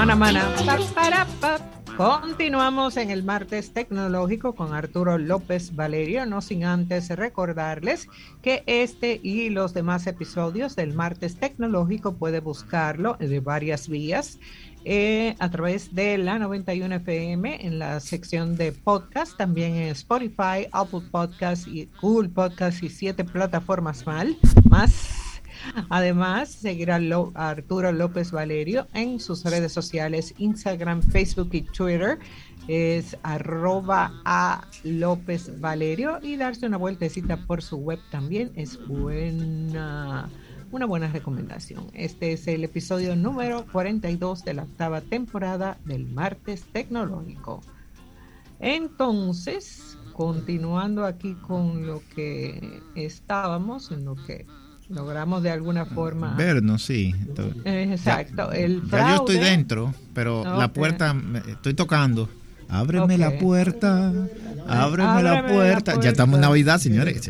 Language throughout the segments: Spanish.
Mana, mana. Pa, para, pa. Continuamos en el martes tecnológico con Arturo López Valerio, no sin antes recordarles que este y los demás episodios del martes tecnológico puede buscarlo de varias vías. A través de la 91 FM en la sección de podcast, también en Spotify, Apple Podcast y Google Podcast y 7 plataformas más. Además, seguir a Arturo López Valerio en sus redes sociales, Instagram, Facebook y Twitter. Es @a López Valerio, y darse una vueltecita por su web también es una buena recomendación. Este es el episodio número 42 de la 8ª temporada del Martes Tecnológico. Entonces, continuando aquí con lo que estábamos, en lo que logramos de alguna forma vernos, sí. Exacto. El fraude. Ya yo estoy dentro, pero la puerta, estoy tocando. Ábreme la puerta, ábreme la puerta. Ya estamos en Navidad, señores.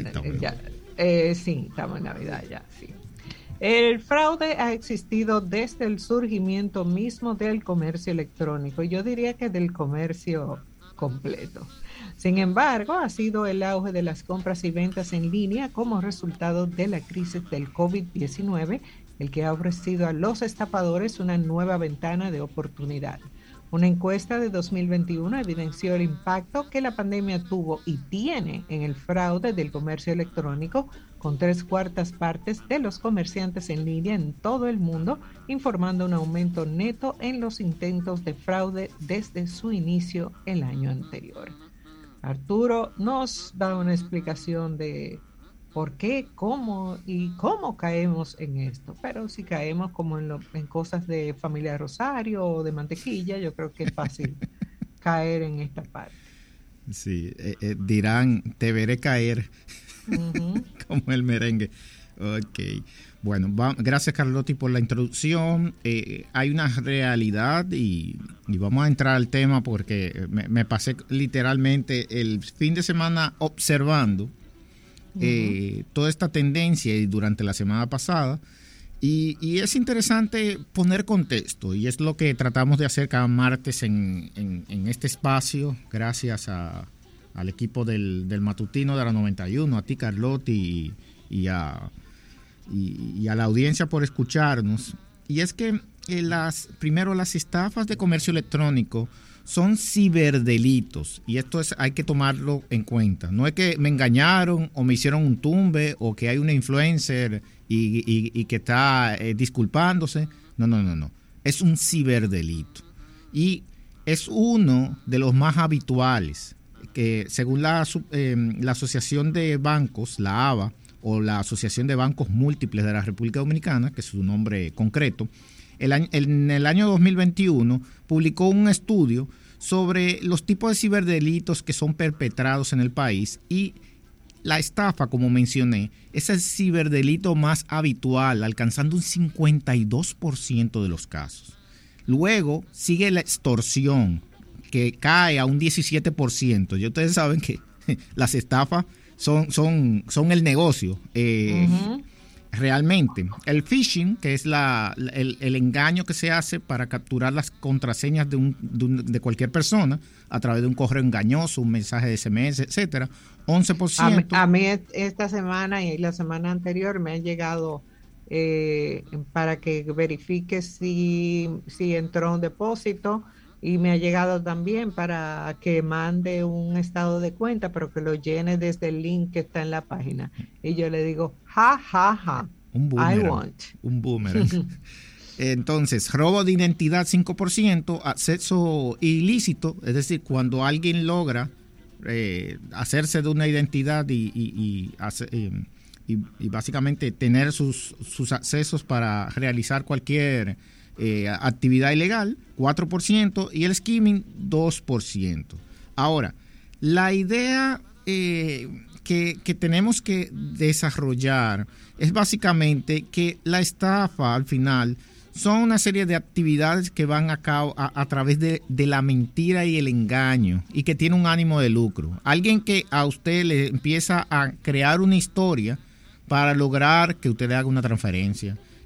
Sí, estamos en Navidad ya, sí. El fraude ha existido desde el surgimiento mismo del comercio electrónico, y yo diría que del comercio completo. Sin embargo, ha sido el auge de las compras y ventas en línea como resultado de la crisis del COVID-19 el que ha ofrecido a los estafadores una nueva ventana de oportunidad. Una encuesta de 2021 evidenció el impacto que la pandemia tuvo y tiene en el fraude del comercio electrónico, con 3/4 partes de los comerciantes en línea en todo el mundo informando un aumento neto en los intentos de fraude desde su inicio el año anterior. Arturo nos da una explicación de por qué, cómo caemos en esto. Pero si caemos como en cosas de familia Rosario o de mantequilla, yo creo que es fácil caer en esta parte. Sí, dirán, te veré caer, como el merengue. Ok, bueno, gracias Carlotti por la introducción. Hay una realidad y vamos a entrar al tema porque me pasé literalmente el fin de semana observando toda esta tendencia y durante la semana pasada, y es interesante poner contexto, y es lo que tratamos de hacer cada martes en este espacio, gracias al equipo del matutino de la 91, a ti Carlotti y a la audiencia por escucharnos. Y es que las estafas de comercio electrónico son ciberdelitos, y esto hay que tomarlo en cuenta. No es que me engañaron o me hicieron un tumbe o que hay una influencer y que está disculpándose. No. Es un ciberdelito y es uno de los más habituales, que según la Asociación de Bancos, la ABA, o la Asociación de Bancos Múltiples de la República Dominicana, que es su nombre concreto, en el año 2021 publicó un estudio sobre los tipos de ciberdelitos que son perpetrados en el país, y la estafa, como mencioné, es el ciberdelito más habitual, alcanzando un 52% de los casos. Luego sigue la extorsión, que cae a un 17%. Y ustedes saben que las estafas son el negocio. Realmente, el phishing, que es el engaño que se hace para capturar las contraseñas de cualquier persona a través de un correo engañoso, un mensaje de SMS, etcétera, 11%. A mí esta semana y la semana anterior me han llegado para que verifique si entró un depósito, y me ha llegado también para que mande un estado de cuenta, pero que lo llene desde el link que está en la página. Y yo le digo, ja. Un boomerang. Entonces, robo de identidad 5%, acceso ilícito, es decir, cuando alguien logra hacerse de una identidad y básicamente tener sus accesos para realizar cualquier actividad ilegal, 4%, y el skimming 2%. Ahora, la idea que tenemos que desarrollar es básicamente que la estafa al final son una serie de actividades que van a cabo a través de la mentira y el engaño, y que tiene un ánimo de lucro. Alguien que a usted le empieza a crear una historia para lograr que usted le haga una transferencia, que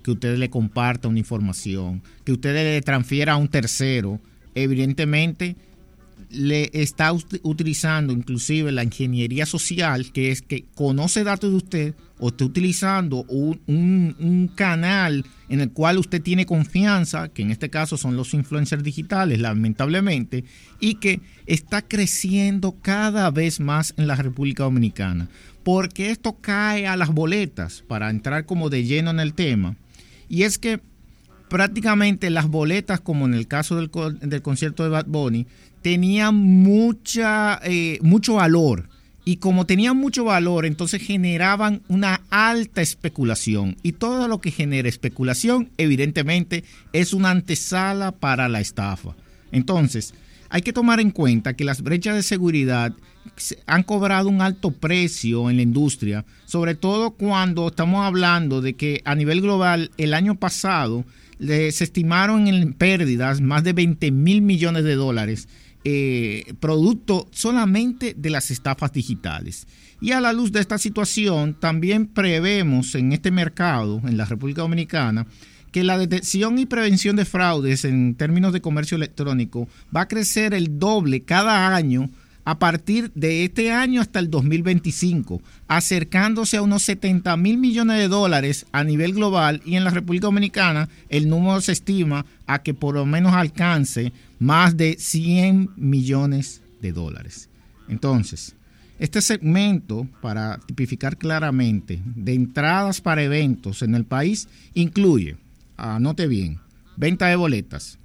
que usted le comparta una información, que usted le transfiera a un tercero, evidentemente le está utilizando inclusive la ingeniería social, que es que conoce datos de usted o está utilizando un canal en el cual usted tiene confianza, que en este caso son los influencers digitales, lamentablemente, y que está creciendo cada vez más en la República Dominicana, porque esto cae a las boletas, para entrar como de lleno en el tema, y es que prácticamente las boletas, como en el caso del concierto de Bad Bunny, tenían mucho valor. Y como tenían mucho valor, entonces generaban una alta especulación. Y todo lo que genera especulación, evidentemente, es una antesala para la estafa. Entonces, hay que tomar en cuenta que las brechas de seguridad han cobrado un alto precio en la industria, sobre todo cuando estamos hablando de que a nivel global el año pasado se estimaron en pérdidas más de 20,000 millones de dólares, producto solamente de las estafas digitales. Y a la luz de esta situación, también prevemos en este mercado, en la República Dominicana, que la detección y prevención de fraudes en términos de comercio electrónico va a crecer el doble cada año a partir de este año hasta el 2025, acercándose a unos 70,000 millones de dólares a nivel global, y en la República Dominicana el número se estima a que por lo menos alcance más de 100 millones de dólares. Entonces, este segmento, para tipificar claramente, de entradas para eventos en el país, incluye, anote bien, venta de boletas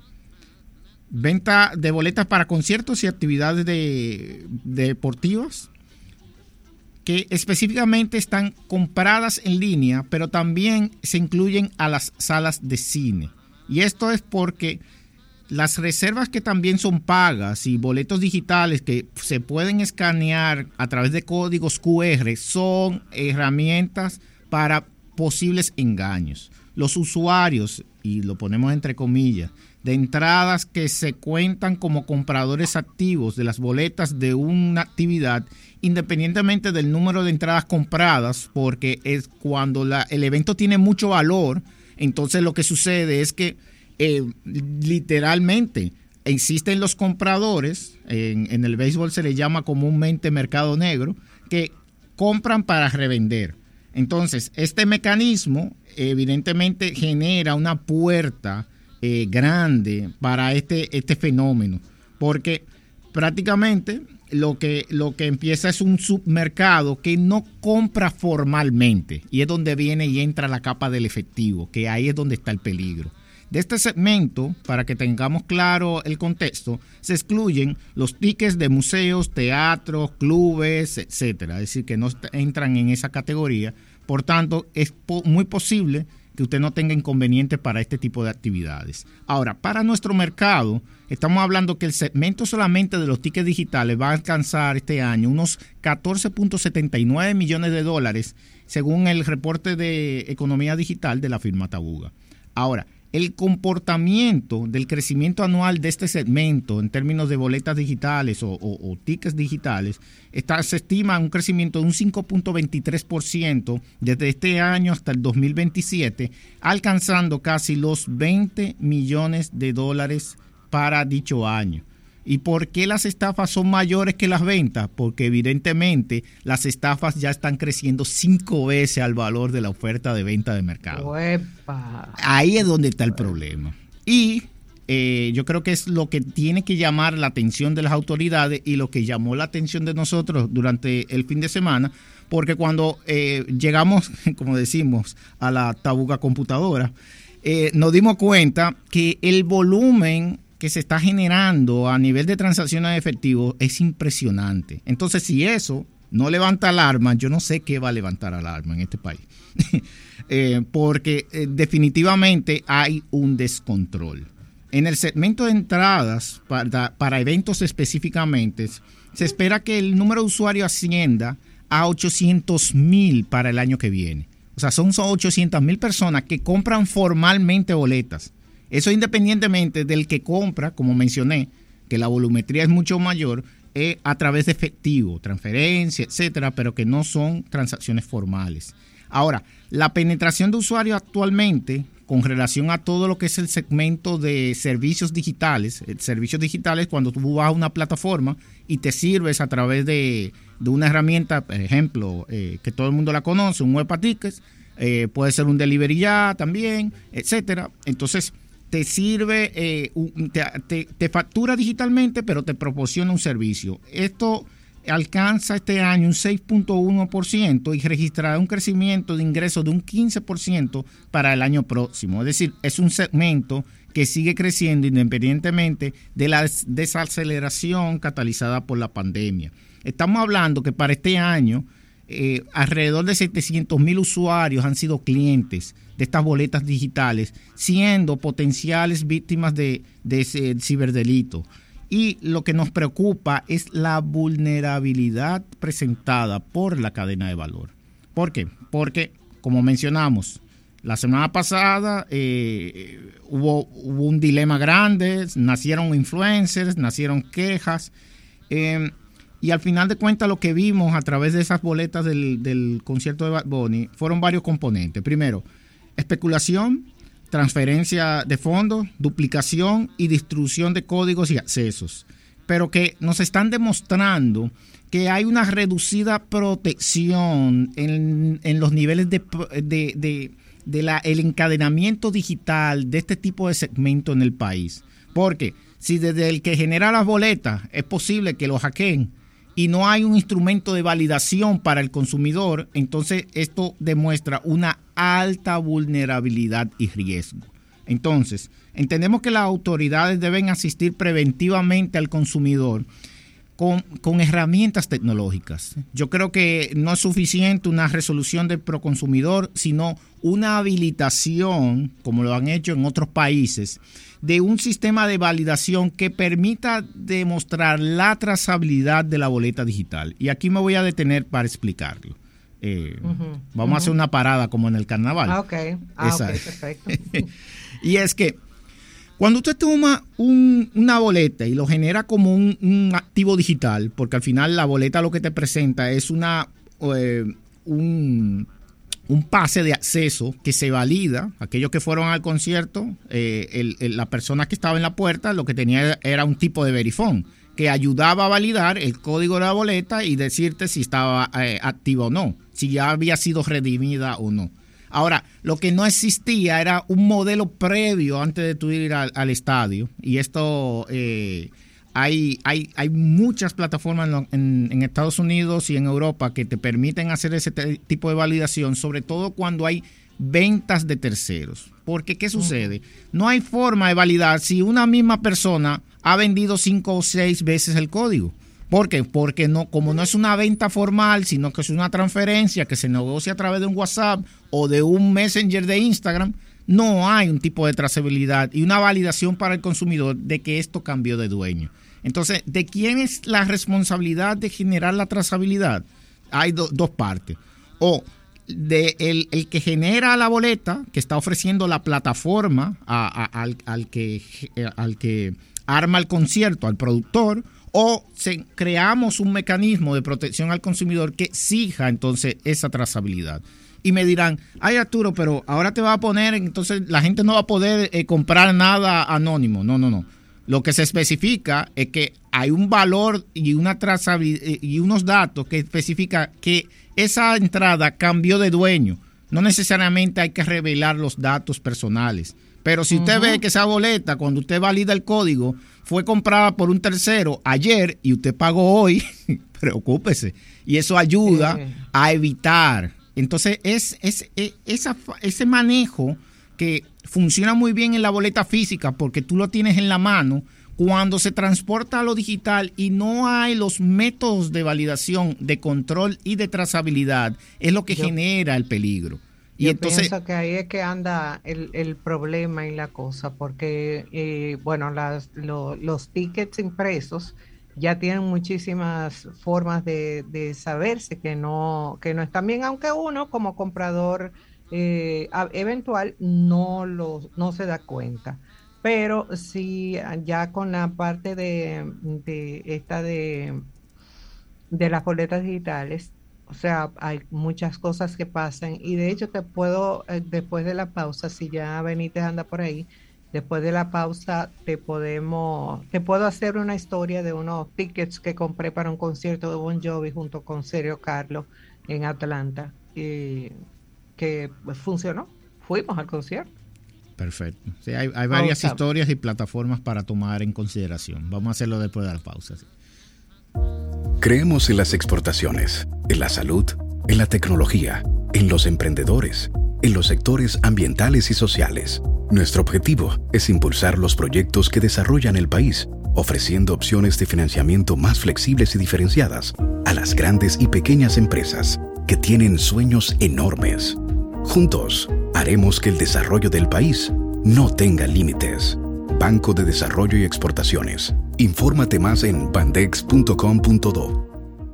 para conciertos y actividades deportivas que específicamente están compradas en línea, pero también se incluyen a las salas de cine. Y esto es porque las reservas que también son pagas y boletos digitales que se pueden escanear a través de códigos QR son herramientas para posibles engaños. Los usuarios, y lo ponemos entre comillas, de entradas que se cuentan como compradores activos de las boletas de una actividad, independientemente del número de entradas compradas, porque es cuando el evento tiene mucho valor, entonces lo que sucede es que literalmente existen los compradores, en el béisbol se le llama comúnmente mercado negro, que compran para revender. Entonces, este mecanismo evidentemente genera una puerta grande para este fenómeno, porque prácticamente lo que empieza es un submercado que no compra formalmente, y es donde viene y entra la capa del efectivo, que ahí es donde está el peligro. De este segmento, para que tengamos claro el contexto, se excluyen los tickets de museos, teatros, clubes, etcétera, es decir, que no entran en esa categoría. Por tanto, es muy posible que usted no tenga inconveniente para este tipo de actividades. Ahora, para nuestro mercado, estamos hablando que el segmento solamente de los tickets digitales va a alcanzar este año unos 14.79 millones de dólares, según el reporte de economía digital de la firma Tabuga. Ahora, el comportamiento del crecimiento anual de este segmento en términos de boletas digitales o tickets digitales se estima un crecimiento de un 5.23% desde este año hasta el 2027, alcanzando casi los 20 millones de dólares para dicho año. ¿Y por qué las estafas son mayores que las ventas? Porque evidentemente las estafas ya están creciendo 5 veces al valor de la oferta de venta de mercado. ¡Uepa! Ahí es donde está el problema. Y yo creo que es lo que tiene que llamar la atención de las autoridades y lo que llamó la atención de nosotros durante el fin de semana, porque cuando llegamos, como decimos, a la Tabuga computadora, nos dimos cuenta que el volumen que se está generando a nivel de transacciones de efectivo es impresionante. Entonces, si eso no levanta alarma, yo no sé qué va a levantar alarma en este país. Porque definitivamente hay un descontrol. En el segmento de entradas para eventos específicamente, se espera que el número de usuarios ascienda a 800,000 para el año que viene. O sea, son 800,000 personas que compran formalmente boletas. Eso independientemente del que compra, como mencioné, que la volumetría es mucho mayor, a través de efectivo, transferencia, etcétera, pero que no son transacciones formales. Ahora, la penetración de usuarios actualmente con relación a todo lo que es el segmento de servicios digitales. Servicios digitales cuando tú vas a una plataforma y te sirves a través de una herramienta, por ejemplo, que todo el mundo la conoce, un web a tickets, puede ser un delivery ya también, etcétera. Entonces, te sirve, te factura digitalmente, pero te proporciona un servicio. Esto alcanza este año un 6.1% y registrará un crecimiento de ingresos de un 15% para el año próximo. Es decir, es un segmento que sigue creciendo independientemente de la desaceleración catalizada por la pandemia. Estamos hablando que para este año alrededor de 700,000 usuarios han sido clientes de estas boletas digitales, siendo potenciales víctimas de ciberdelito. Y lo que nos preocupa es la vulnerabilidad presentada por la cadena de valor. ¿Por qué? Porque, como mencionamos, la semana pasada hubo un dilema grande, nacieron influencers, nacieron quejas, y al final de cuentas lo que vimos a través de esas boletas del concierto de Bad Bunny fueron varios componentes. Primero, especulación, transferencia de fondos, duplicación y distribución de códigos y accesos, pero que nos están demostrando que hay una reducida protección en los niveles el encadenamiento digital de este tipo de segmento en el país. Porque si desde el que genera las boletas es posible que lo hackeen y no hay un instrumento de validación para el consumidor, entonces esto demuestra una alta vulnerabilidad y riesgo. Entonces, entendemos que las autoridades deben asistir preventivamente al consumidor con herramientas tecnológicas. Yo creo que no es suficiente una resolución del proconsumidor, sino una habilitación, como lo han hecho en otros países, de un sistema de validación que permita demostrar la trazabilidad de la boleta digital. Y aquí me voy a detener para explicarlo. Vamos a hacer una parada como en el carnaval. Ok, perfecto. Y es que cuando usted toma una boleta y lo genera como un activo digital, porque al final la boleta lo que te presenta es un pase de acceso que se valida. Aquellos que fueron al concierto, la persona que estaba en la puerta lo que tenía era un tipo de verifón que ayudaba a validar el código de la boleta y decirte si estaba activa o no, si ya había sido redimida o no. Ahora, lo que no existía era un modelo previo antes de tú ir al estadio, y esto hay muchas plataformas en Estados Unidos y en Europa que te permiten hacer ese tipo de validación, sobre todo cuando hay ventas de terceros. Porque, ¿qué sucede? No hay forma de validar si una misma persona ha vendido 5 o 6 veces el código. ¿Por qué? Porque como no es una venta formal, sino que es una transferencia que se negocia a través de un WhatsApp o de un Messenger de Instagram, no hay un tipo de trazabilidad y una validación para el consumidor de que esto cambió de dueño. Entonces, ¿de quién es la responsabilidad de generar la trazabilidad? Hay dos partes. O el que genera la boleta, que está ofreciendo la plataforma al que arma el concierto, al productor, o creamos un mecanismo de protección al consumidor que exija entonces esa trazabilidad. Y me dirán, ay Arturo, pero ahora te va a poner, entonces la gente no va a poder comprar nada anónimo. No. Lo que se especifica es que hay un valor y una trazabilidad y unos datos que especifica que esa entrada cambió de dueño. No necesariamente hay que revelar los datos personales. Pero si usted ve que esa boleta, cuando usted valida el código, fue comprada por un tercero ayer y usted pagó hoy, preocúpese. Y eso ayuda a evitar. Entonces, ese manejo que funciona muy bien en la boleta física porque tú lo tienes en la mano, cuando se transporta a lo digital y no hay los métodos de validación, de control y de trazabilidad, es lo que genera el peligro. Y yo entonces pienso que ahí es que anda el problema y la cosa, porque los tickets impresos ya tienen muchísimas formas de saberse que no están bien, aunque uno como comprador eventual no se da cuenta. Pero sí, ya con la parte de las boletas digitales, O sea, hay muchas cosas que pasan y de hecho te puedo, después de la pausa, si ya Benítez anda por ahí, después de la pausa te puedo hacer una historia de unos tickets que compré para un concierto de Bon Jovi junto con Sergio Carlos en Atlanta y que funcionó. Fuimos al concierto. Perfecto. Sí, hay varias historias y plataformas para tomar en consideración. Vamos a hacerlo después de la pausa. Sí. Creemos en las exportaciones, en la salud, en la tecnología, en los emprendedores, en los sectores ambientales y sociales. Nuestro objetivo es impulsar los proyectos que desarrollan el país, ofreciendo opciones de financiamiento más flexibles y diferenciadas a las grandes y pequeñas empresas que tienen sueños enormes. Juntos, haremos que el desarrollo del país no tenga límites. Banco de Desarrollo y Exportaciones. Infórmate más en bandex.com.do.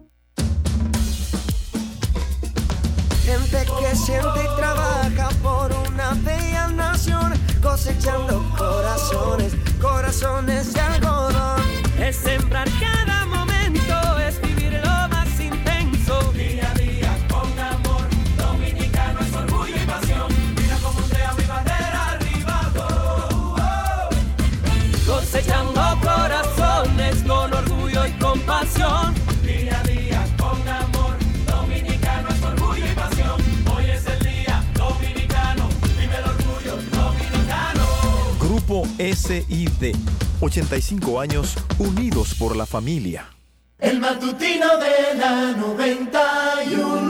Gente que siente y trabaja por una bella nación, cosechando corazones, corazones de algodón. Es sembrar cada momento, es vivir lo más intenso. Día a día con amor, dominicano es orgullo y pasión. Mira cómo ondea mi bandera arriba, oh, oh. Cosechando corazones con orgullo y compasión. Día a día con amor, dominicano es orgullo y pasión. Hoy es el día dominicano, vive el orgullo dominicano. Grupo SID, 85 años unidos por la familia. El matutino de la 91.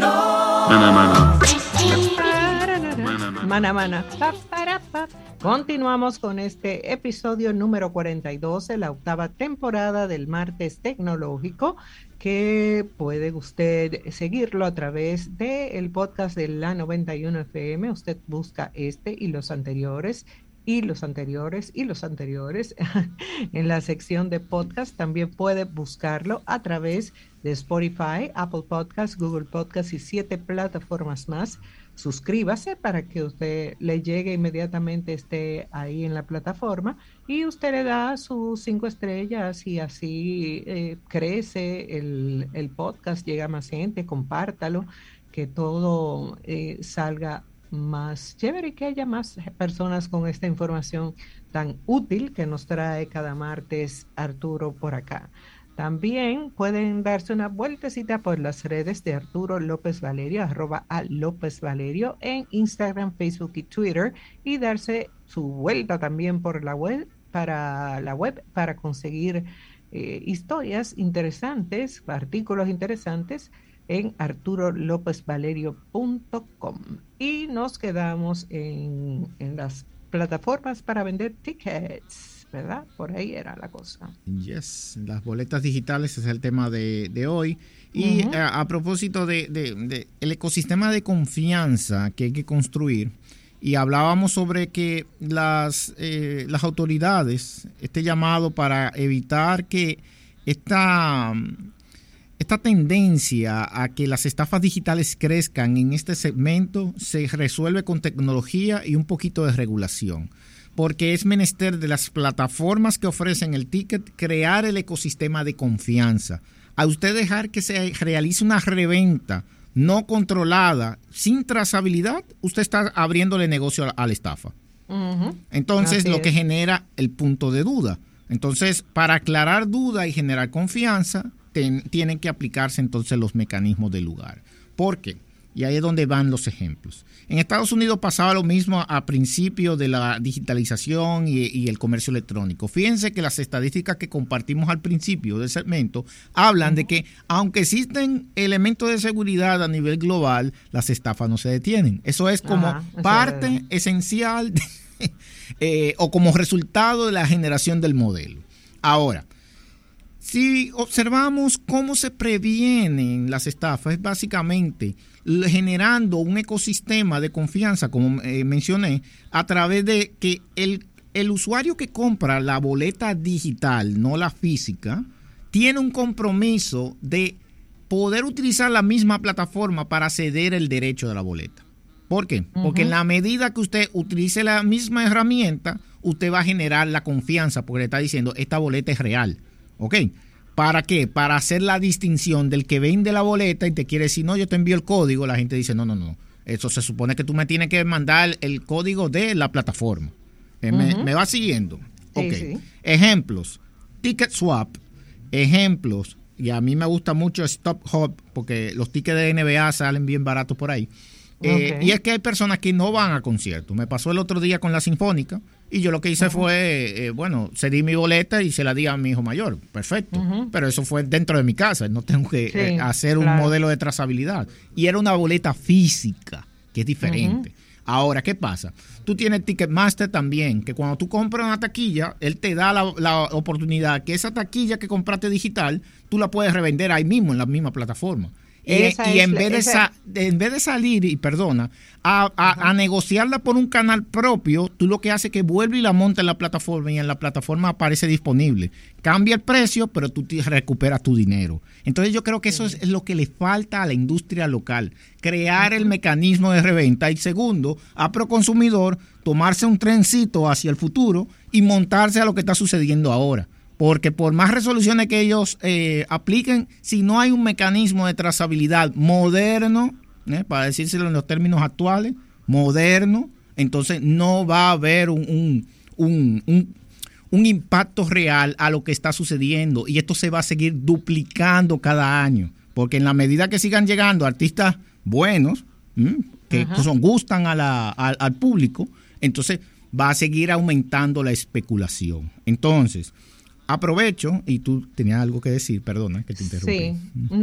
Mana. Continuamos con este episodio número 42 de la 8ª temporada del Martes Tecnológico, que puede usted seguirlo a través del podcast de la 91 FM. Usted busca este y los anteriores y los anteriores y los anteriores en la sección de podcast. También puede buscarlo a través de Spotify, Apple Podcasts, Google Podcasts y 7 plataformas más. Suscríbase para que usted le llegue inmediatamente, esté ahí en la plataforma y usted le da sus 5 estrellas y así crece el podcast, llega más gente, compártalo, que todo salga más chévere y que haya más personas con esta información tan útil que nos trae cada martes Arturo por acá. También pueden darse una vueltecita por las redes de Arturo López Valerio, @LópezValerio en Instagram, Facebook y Twitter, y darse su vuelta también por la web para conseguir historias interesantes, artículos interesantes en arturolopezvalerio.com. Y nos quedamos en las plataformas para vender tickets, ¿verdad? Por ahí era la cosa. Yes, las boletas digitales es el tema de hoy. Y a propósito de el ecosistema de confianza que hay que construir, y hablábamos sobre que las autoridades, este llamado para evitar que esta tendencia a que las estafas digitales crezcan en este segmento se resuelve con tecnología y un poquito de regulación, porque es menester de las plataformas que ofrecen el ticket crear el ecosistema de confianza. A usted dejar que se realice una reventa no controlada, sin trazabilidad, usted está abriéndole negocio a la estafa. Entonces, lo que genera el punto de duda. Entonces, para aclarar duda y generar confianza, tienen que aplicarse entonces los mecanismos del lugar. ¿Por qué? Y ahí es donde van los ejemplos. En Estados Unidos pasaba lo mismo a principio de la digitalización y el comercio electrónico. Fíjense que las estadísticas que compartimos al principio del segmento hablan de que aunque existen elementos de seguridad a nivel global, las estafas no se detienen. Eso es como parte esencial o como resultado de la generación del modelo. Ahora, si observamos cómo se previenen las estafas, es básicamente generando un ecosistema de confianza, como mencioné, a través de que el usuario que compra la boleta digital, no la física, tiene un compromiso de poder utilizar la misma plataforma para ceder el derecho de la boleta. ¿Por qué? Porque en la medida que usted utilice la misma herramienta, usted va a generar la confianza, porque le está diciendo, esta boleta es real. ¿Ok? ¿Para qué? Para hacer la distinción del que vende la boleta y te quiere decir, no, yo te envío el código. La gente dice, no. Eso se supone que tú me tienes que mandar el código de la plataforma. ¿Me va siguiendo? Sí, Ok. sí. Ejemplos. Ticket Swap. Ejemplos. Y a mí me gusta mucho Stop Hop porque los tickets de NBA salen bien baratos por ahí. Y es que hay personas que no van a conciertos. Me pasó el otro día con la Sinfónica y yo lo que hice fue, cedí mi boleta y se la di a mi hijo mayor. Perfecto. Pero eso fue dentro de mi casa. No tengo que hacer un modelo de trazabilidad. Y era una boleta física, que es diferente. Ahora, ¿qué pasa? Tú tienes Ticketmaster también, que cuando tú compras una taquilla, él te da la oportunidad que esa taquilla que compraste digital, tú la puedes revender ahí mismo, en la misma plataforma. En vez de salir, a negociarla por un canal propio, tú lo que haces es que vuelve y la monta en la plataforma y en la plataforma aparece disponible. Cambia el precio, pero tú recuperas tu dinero. Entonces yo creo que eso es lo que le falta a la industria local, crear el mecanismo de reventa y segundo, a Proconsumidor, tomarse un trencito hacia el futuro y montarse a lo que está sucediendo ahora. Porque por más resoluciones que ellos apliquen, si no hay un mecanismo de trazabilidad moderno, para decírselo en los términos actuales, moderno, entonces no va a haber un impacto real a lo que está sucediendo. Y esto se va a seguir duplicando cada año. Porque en la medida que sigan llegando artistas buenos, que gustan al público, entonces va a seguir aumentando la especulación. Entonces, aprovecho, y tú tenías algo que decir, perdona que te interrumpí. Sí,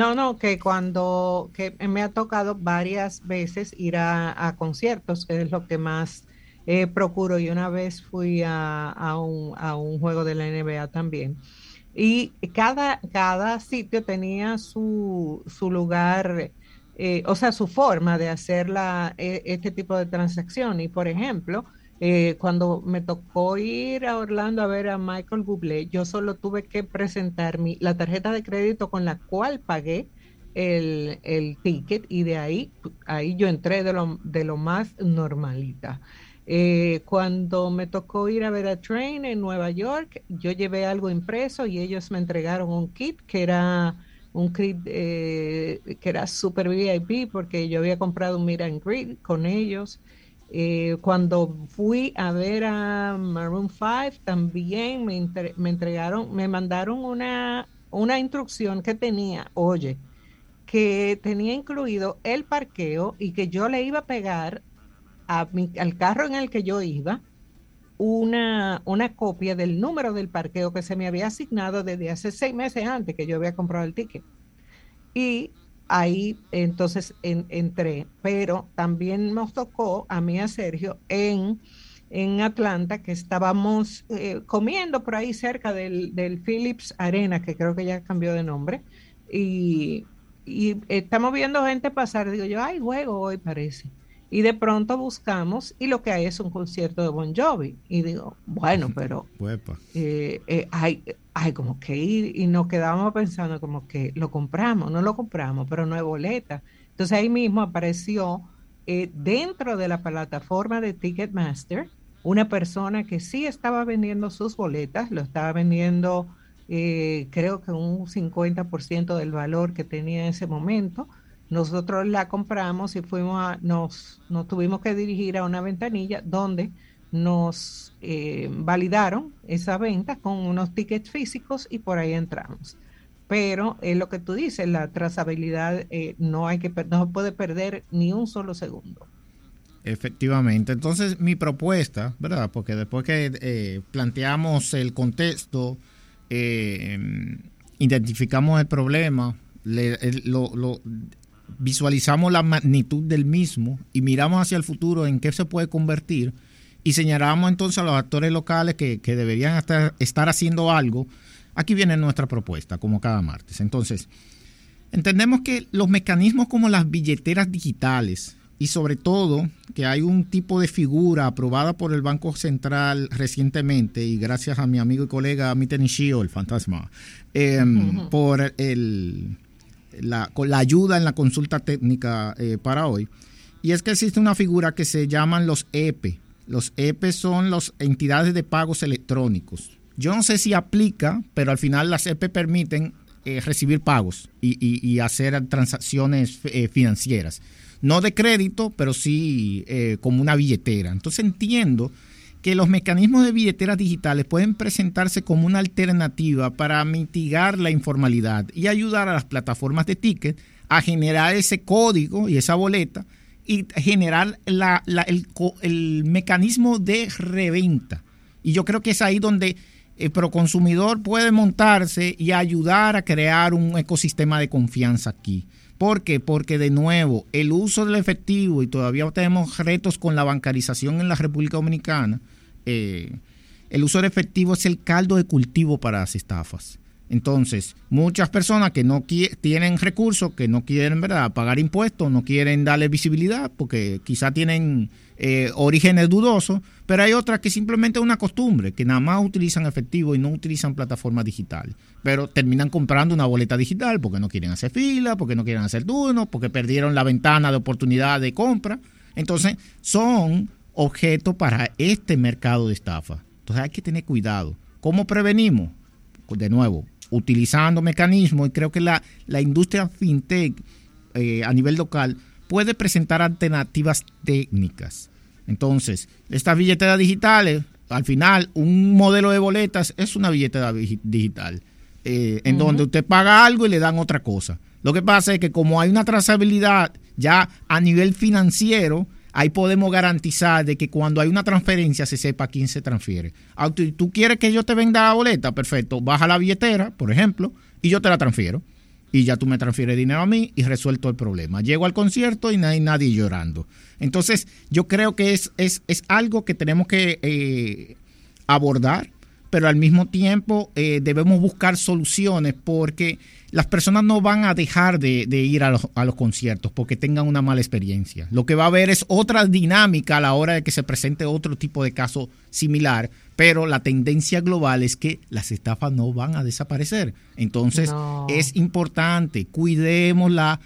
que me ha tocado varias veces ir a conciertos, que es lo que más procuro, y una vez fui a un juego de la NBA también, y cada sitio tenía su lugar, su forma de hacer este tipo de transacción, y por ejemplo, cuando me tocó ir a Orlando a ver a Michael Bublé, yo solo tuve que presentar la tarjeta de crédito con la cual pagué el ticket y de ahí yo entré de lo más normalita. Cuando me tocó ir a ver a Train en Nueva York, yo llevé algo impreso y ellos me entregaron un kit que era super VIP porque yo había comprado un meet and greet con ellos. Cuando fui a ver a Maroon 5 también me mandaron una instrucción que tenía incluido el parqueo y que yo le iba a pegar al carro en el que yo iba una copia del número del parqueo que se me había asignado desde hace 6 meses antes que yo había comprado el ticket. Y ahí entonces entré, pero también nos tocó a mí y a Sergio en Atlanta, que estábamos comiendo por ahí cerca del Phillips Arena, que creo que ya cambió de nombre, y estamos viendo gente pasar, digo yo, hay juego hoy parece, y de pronto buscamos y lo que hay es un concierto de Bon Jovi, y digo, bueno, pero hay como que ir, y nos quedábamos pensando como que no lo compramos, pero no hay boleta. Entonces ahí mismo apareció dentro de la plataforma de Ticketmaster una persona que sí estaba vendiendo sus boletas, lo estaba vendiendo creo que un 50% del valor que tenía en ese momento. Nosotros la compramos y nos tuvimos que dirigir a una ventanilla donde nos validaron esa venta con unos tickets físicos y por ahí entramos. Pero es lo que tú dices, la trazabilidad no se puede perder ni un solo segundo. Efectivamente. Entonces mi propuesta, ¿verdad? Porque después que planteamos el contexto, identificamos el problema, visualizamos la magnitud del mismo y miramos hacia el futuro en qué se puede convertir y señalamos entonces a los actores locales que deberían estar haciendo algo. Aquí viene nuestra propuesta, como cada martes. Entonces, entendemos que los mecanismos como las billeteras digitales y sobre todo que hay un tipo de figura aprobada por el Banco Central recientemente y gracias a mi amigo y colega Miten Ishio, el fantasma, por la ayuda en la consulta técnica para hoy, y es que existe una figura que se llaman los EP. Los EP son las entidades de pagos electrónicos, Yo no sé si aplica, pero al final las CEP permiten recibir pagos y hacer transacciones financieras. No de crédito, pero sí como una billetera. Entonces entiendo que los mecanismos de billeteras digitales pueden presentarse como una alternativa para mitigar la informalidad y ayudar a las plataformas de ticket a generar ese código y esa boleta y generar el mecanismo de reventa. Y yo creo que es ahí donde el proconsumidor puede montarse y ayudar a crear un ecosistema de confianza aquí. ¿Por qué? Porque de nuevo, el uso del efectivo, y todavía tenemos retos con la bancarización en la República Dominicana, el uso del efectivo es el caldo de cultivo para las estafas. Entonces, muchas personas que no tienen recursos, que no quieren, ¿verdad?, pagar impuestos, no quieren darle visibilidad porque quizá tienen orígenes dudosos, pero hay otras que simplemente es una costumbre, que nada más utilizan efectivo y no utilizan plataformas digitales, pero terminan comprando una boleta digital porque no quieren hacer fila, porque no quieren hacer turnos, porque perdieron la ventana de oportunidad de compra. Entonces, son objetos para este mercado de estafa. Entonces, hay que tener cuidado. ¿Cómo prevenimos? De nuevo, utilizando mecanismos, y creo que la industria fintech a nivel local puede presentar alternativas técnicas. Entonces, estas billeteras digitales, al final, un modelo de boletas es una billetera digital, en donde usted paga algo y le dan otra cosa. Lo que pasa es que como hay una trazabilidad ya a nivel financiero, ahí podemos garantizar de que cuando hay una transferencia se sepa a quién se transfiere. ¿Tú quieres que yo te venda la boleta? Perfecto, baja la billetera, por ejemplo, y yo te la transfiero. Y ya tú me transfieres dinero a mí y resuelto el problema. Llego al concierto y no hay nadie llorando. Entonces, yo creo que es algo que tenemos que abordar, pero al mismo tiempo debemos buscar soluciones porque las personas no van a dejar de ir a los conciertos porque tengan una mala experiencia. Lo que va a haber es otra dinámica a la hora de que se presente otro tipo de caso similar, pero la tendencia global es que las estafas no van a desaparecer. Entonces, es importante, cuidemos la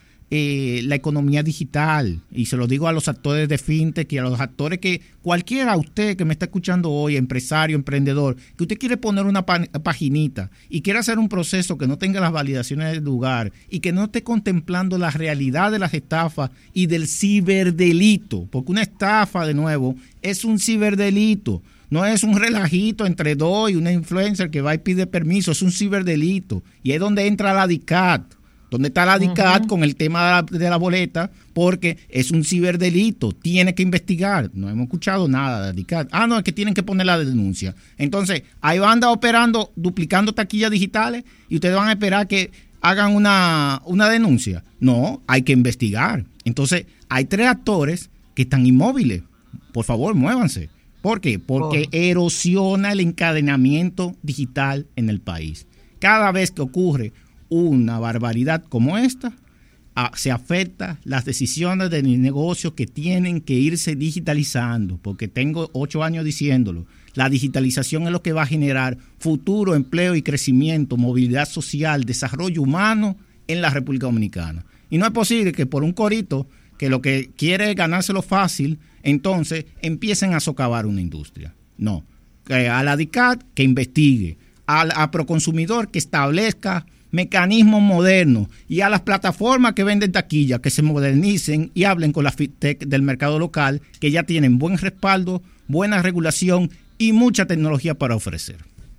economía digital, y se lo digo a los actores de fintech y a los actores que cualquiera, usted que me está escuchando hoy, empresario, emprendedor, que usted quiere poner una paginita y quiere hacer un proceso que no tenga las validaciones del lugar y que no esté contemplando la realidad de las estafas y del ciberdelito, porque una estafa, de nuevo, es un ciberdelito. No es un relajito entre dos y una influencer que va y pide permiso, es un ciberdelito. Y es donde entra la DICAT. ¿Dónde está la DICAT con el tema de la boleta? Porque es un ciberdelito, tiene que investigar. No hemos escuchado nada de la DICAT. No, es que tienen que poner la denuncia. Entonces, ahí van a andar operando, duplicando taquillas digitales y ustedes van a esperar que hagan una denuncia. No, hay que investigar. Entonces, hay 3 actores que están inmóviles. Por favor, muévanse. ¿Por qué? Porque erosiona el encadenamiento digital en el país. Cada vez que ocurre una barbaridad como esta, se afecta las decisiones de negocios que tienen que irse digitalizando, porque tengo 8 años diciéndolo. La digitalización es lo que va a generar futuro, empleo y crecimiento, movilidad social, desarrollo humano en la República Dominicana. Y no es posible que por un corito que lo que quiere es ganárselo fácil, entonces empiecen a socavar una industria. No, a la DICAT que investigue, a Proconsumidor que establezca mecanismos modernos y a las plataformas que venden taquilla que se modernicen y hablen con la fintech del mercado local que ya tienen buen respaldo, buena regulación y mucha tecnología para ofrecer.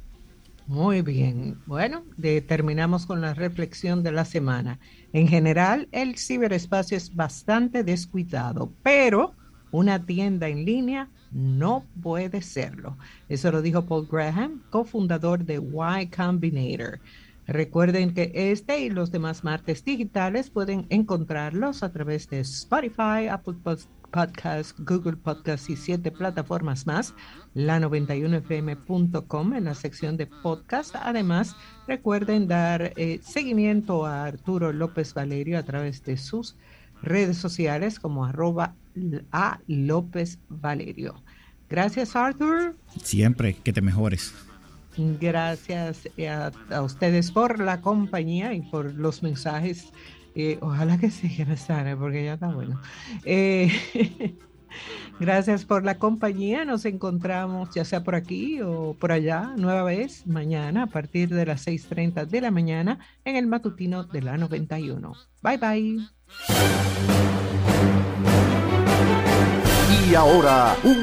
Muy bien. Bueno, terminamos con la reflexión de la semana. En general, el ciberespacio es bastante descuidado, pero una tienda en línea no puede serlo. Eso lo dijo Paul Graham, cofundador de Y Combinator. Recuerden que este y los demás martes digitales pueden encontrarlos a través de Spotify, Apple Podcasts, Google Podcasts y 7 plataformas más, la91fm.com en la sección de podcast. Además, recuerden dar seguimiento a Arturo López Valerio a través de sus redes sociales como @LópezValerio. Gracias, Arthur. Siempre que te mejores. Gracias a ustedes por la compañía y por los mensajes. Ojalá que sigan, Sara, porque ya está bueno. Gracias por la compañía. Nos encontramos ya sea por aquí o por allá nueva vez mañana a partir de las 6:30 de la mañana en el matutino de la 91. Bye bye. Y ahora un